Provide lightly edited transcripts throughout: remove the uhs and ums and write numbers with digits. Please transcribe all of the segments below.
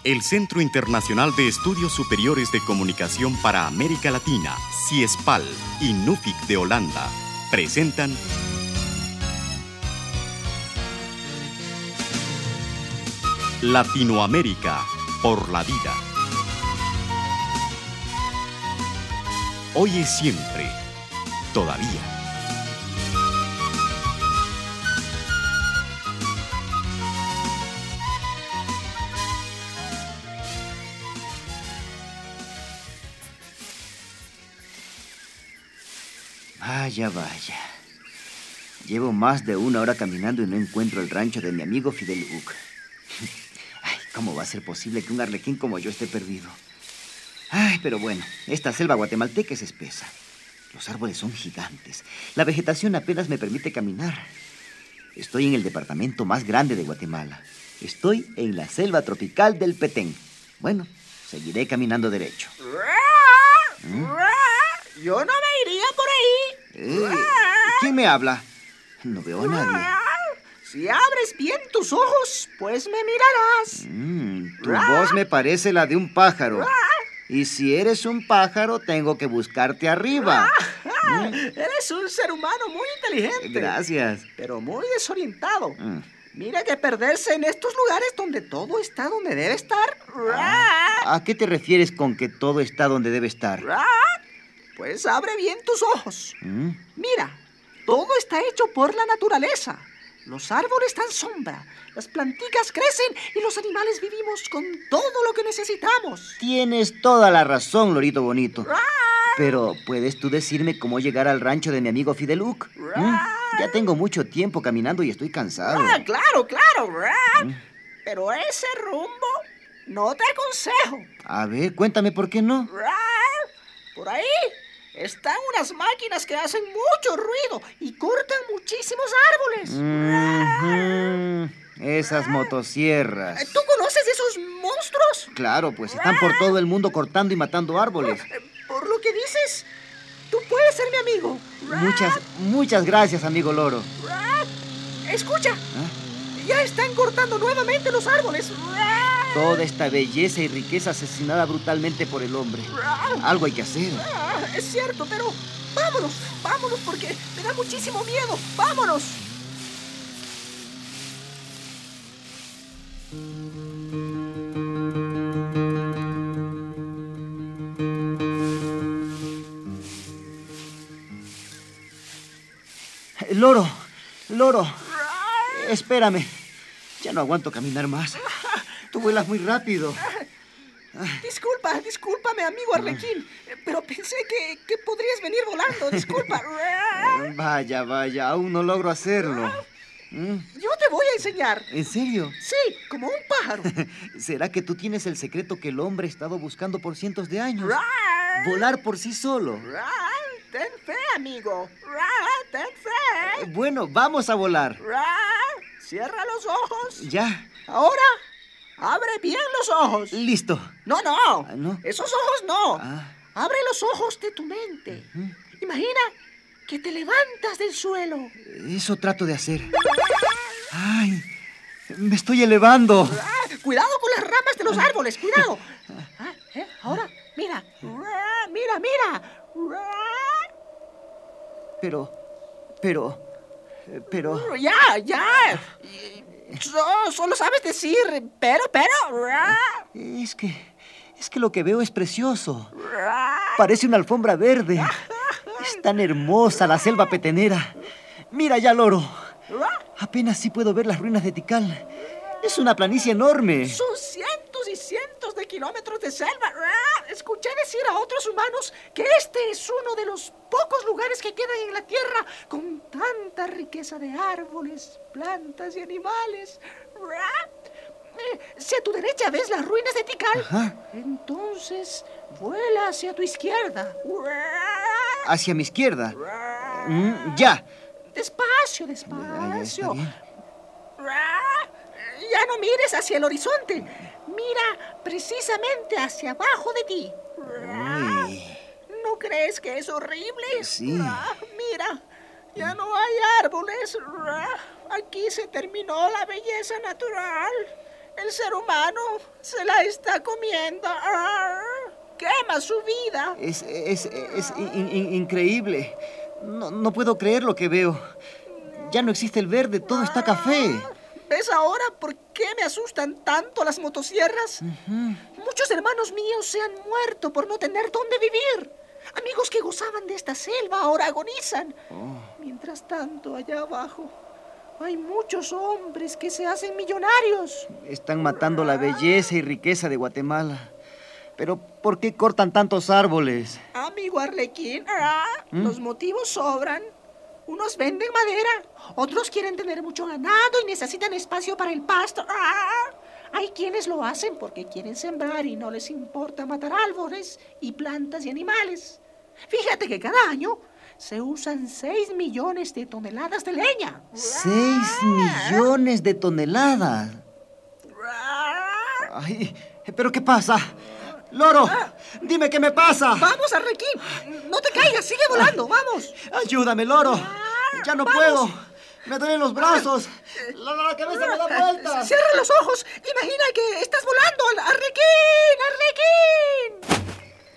El Centro Internacional de Estudios Superiores de Comunicación para América Latina, CIESPAL, y NUFIC de Holanda presentan Latinoamérica por la vida. Hoy es siempre, todavía. Vaya. Llevo más de 1 hora caminando y no encuentro el rancho de mi amigo Fidel Uc. Ay, ¿cómo va a ser posible que un arlequín como yo esté perdido? Ay, pero bueno, esta selva guatemalteca es espesa. Los árboles son gigantes. La vegetación apenas me permite caminar. Estoy en el departamento más grande de Guatemala. Estoy en la selva tropical del Petén. Bueno, seguiré caminando derecho. Yo no me iría por ahí. ¿Quién me habla? No veo a nadie. Si abres bien tus ojos, pues me mirarás. Tu voz me parece la de un pájaro. Y si eres un pájaro, tengo que buscarte arriba. Eres un ser humano muy inteligente. Gracias. Pero muy desorientado. Mira que perderse en estos lugares donde todo está donde debe estar. ¿A qué te refieres con que todo está donde debe estar? Pues abre bien tus ojos. Mira, todo está hecho por la naturaleza. Los árboles dan sombra, las plantitas crecen y los animales vivimos con todo lo que necesitamos. Tienes toda la razón, lorito bonito. Pero, ¿puedes tú decirme cómo llegar al rancho de mi amigo Fidel Uc? Ya tengo mucho tiempo caminando y estoy cansado. Claro. Pero ese rumbo no te aconsejo. A ver, cuéntame por qué no. Por ahí están unas máquinas que hacen mucho ruido y cortan muchísimos árboles. Esas motosierras. ¿Tú conoces esos monstruos? Claro, pues están por todo el mundo cortando y matando árboles. Por lo que dices, tú puedes ser mi amigo. Muchas gracias, amigo loro. Escucha, ya están cortando nuevamente los árboles. Toda esta belleza y riqueza asesinada brutalmente por el hombre. Algo hay que hacer. Es cierto, pero vámonos porque me da muchísimo miedo. ¡Vámonos! Loro, espérame. Ya no aguanto caminar más. Tú vuelas muy rápido. Discúlpame, amigo Arlequín. Pero pensé que podrías venir volando. Disculpa. Vaya, aún no logro hacerlo. Yo te voy a enseñar. ¿En serio? Sí, como un pájaro. ¿Será que tú tienes el secreto que el hombre ha estado buscando por cientos de años? Volar por sí solo. Ten fe, amigo. Ten fe. Bueno, vamos a volar. Cierra los ojos. Ya. Ahora, abre bien los ojos. Listo. No. ¿No? Esos ojos no. Ah. Abre los ojos de tu mente. Imagina que te levantas del suelo. Eso trato de hacer. ¡Ay! Me estoy elevando. Cuidado con las ramas de los árboles, cuidado. Ahora, mira. Pero... Ya. Solo sabes decir, pero... Es que lo que veo es precioso. Parece una alfombra verde. Es tan hermosa la selva petenera. Mira ya, loro. Apenas sí puedo ver las ruinas de Tikal. Es una planicie enorme. Son cientos y cientos de kilómetros de selva. Escuché decir a otros humanos que este es uno de los pocos lugares que quedan en la Tierra con tanta riqueza de árboles, plantas y animales. Si a tu derecha ves las ruinas de Tikal, entonces vuela hacia tu izquierda. ¿Hacia mi izquierda? Ya. Despacio. Ya está bien. Ya no mires hacia el horizonte. Mira precisamente hacia abajo de ti. Uy. ¿No crees que es horrible? Sí. Mira, ya no hay árboles. Aquí se terminó la belleza natural. El ser humano se la está comiendo. Quema su vida. Es increíble. No puedo creer lo que veo. Ya no existe el verde, todo está café. ¿Ves ahora por qué me asustan tanto las motosierras? Muchos hermanos míos se han muerto por no tener dónde vivir. Amigos que gozaban de esta selva ahora agonizan. Mientras tanto, allá abajo, hay muchos hombres que se hacen millonarios. Están matando la belleza y riqueza de Guatemala. Pero, ¿por qué cortan tantos árboles? Amigo Arlequín, los motivos sobran. Unos venden madera, otros quieren tener mucho ganado y necesitan espacio para el pasto. Hay quienes lo hacen porque quieren sembrar y no les importa matar árboles y plantas y animales. Fíjate que cada año se usan 6 millones de toneladas de leña. 6 millones de toneladas. Ay, ¿pero qué pasa? ¡Loro! ¡Dime qué me pasa! ¡Vamos, Arlequín! ¡No te caigas! ¡Sigue volando! ¡Vamos! ¡Ayúdame, Loro! ¡Ya no puedo! ¡Me duelen los brazos! ¡La cabeza me da vueltas! ¡Cierra los ojos! ¡Imagina que estás volando! ¡Arlequín! ¡Arlequín!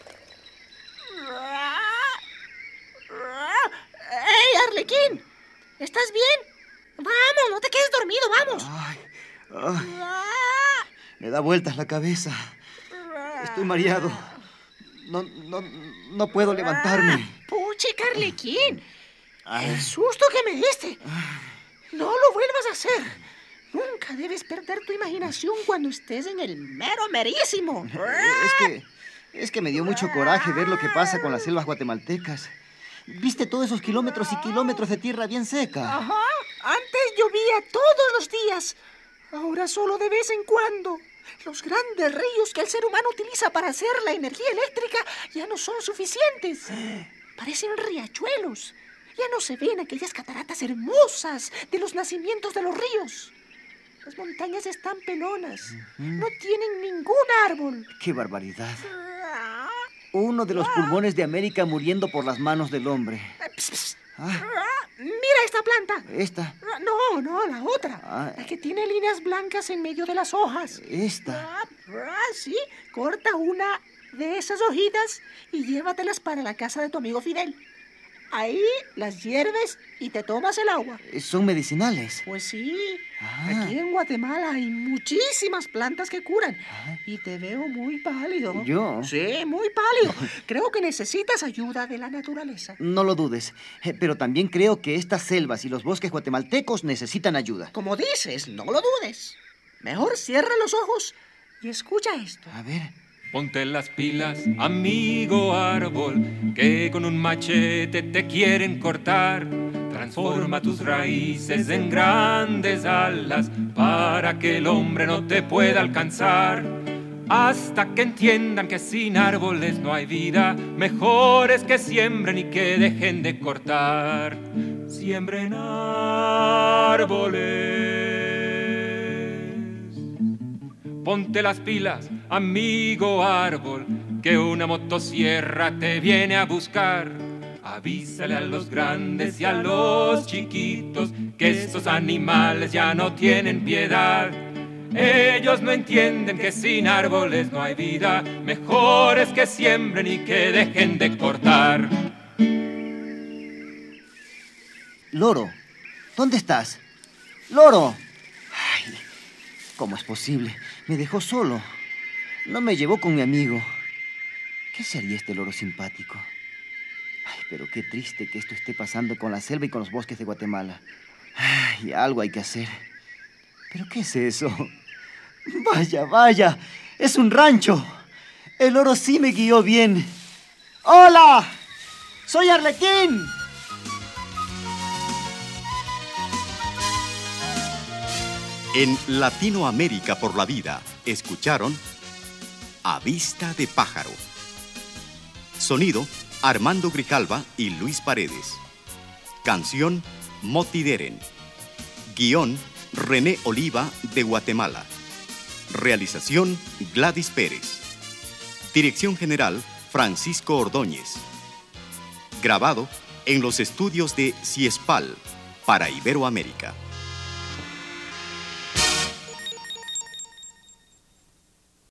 ¡Ey, Arlequín! ¿Estás bien? ¡Vamos! ¡No te quedes dormido! ¡Vamos! Me da vueltas la cabeza. Estoy mareado. No puedo levantarme. ¡Puchica, Arlequín! ¡El susto que me diste! ¡No lo vuelvas a hacer! Nunca debes perder tu imaginación cuando estés en el merísimo. Es que me dio mucho coraje ver lo que pasa con las selvas guatemaltecas. ¿Viste todos esos kilómetros y kilómetros de tierra bien seca? Ajá. Antes llovía todos los días. Ahora solo de vez en cuando. Los grandes ríos que el ser humano utiliza para hacer la energía eléctrica ya no son suficientes. Parecen riachuelos. Ya no se ven aquellas cataratas hermosas de los nacimientos de los ríos. Las montañas están pelonas. No tienen ningún árbol. ¡Qué barbaridad! Uno de los pulmones de América muriendo por las manos del hombre. Mira esta planta. ¿Esta? No, la otra. La que tiene líneas blancas en medio de las hojas. ¿Esta? Sí, corta una de esas hojitas y llévatelas para la casa de tu amigo Fidel. Ahí las hierves y te tomas el agua. ¿Son medicinales? Pues sí. Aquí en Guatemala hay muchísimas plantas que curan. Y te veo muy pálido. ¿Yo? Sí, muy pálido. Creo que necesitas ayuda de la naturaleza. No lo dudes. Pero también creo que estas selvas y los bosques guatemaltecos necesitan ayuda. Como dices, no lo dudes. Mejor cierra los ojos y escucha esto. A ver. Ponte las pilas, amigo árbol, que con un machete te quieren cortar. Transforma tus raíces en grandes alas para que el hombre no te pueda alcanzar. Hasta que entiendan que sin árboles no hay vida, mejor es que siembren y que dejen de cortar. Siembren árboles. Ponte las pilas, amigo árbol, que una motosierra te viene a buscar. Avísale a los grandes y a los chiquitos que estos animales ya no tienen piedad. Ellos no entienden que sin árboles no hay vida, mejor es que siembren y que dejen de cortar. Loro, ¿dónde estás? ¡Loro! Ay, ¿cómo es posible? Me dejó solo. No me llevó con mi amigo. ¿Qué sería este loro simpático? Ay, pero qué triste que esto esté pasando con la selva y con los bosques de Guatemala. Ay, algo hay que hacer. ¿Pero qué es eso? Vaya, es un rancho. El loro sí me guió bien. ¡Hola! ¡Soy Arlequín! En Latinoamérica por la vida, escucharon A Vista de Pájaro. Sonido, Armando Grijalva y Luis Paredes. Canción, Moti Deren. Guión, René Oliva, de Guatemala. Realización, Gladys Pérez. Dirección general, Francisco Ordóñez. Grabado en los estudios de Ciespal, para Iberoamérica.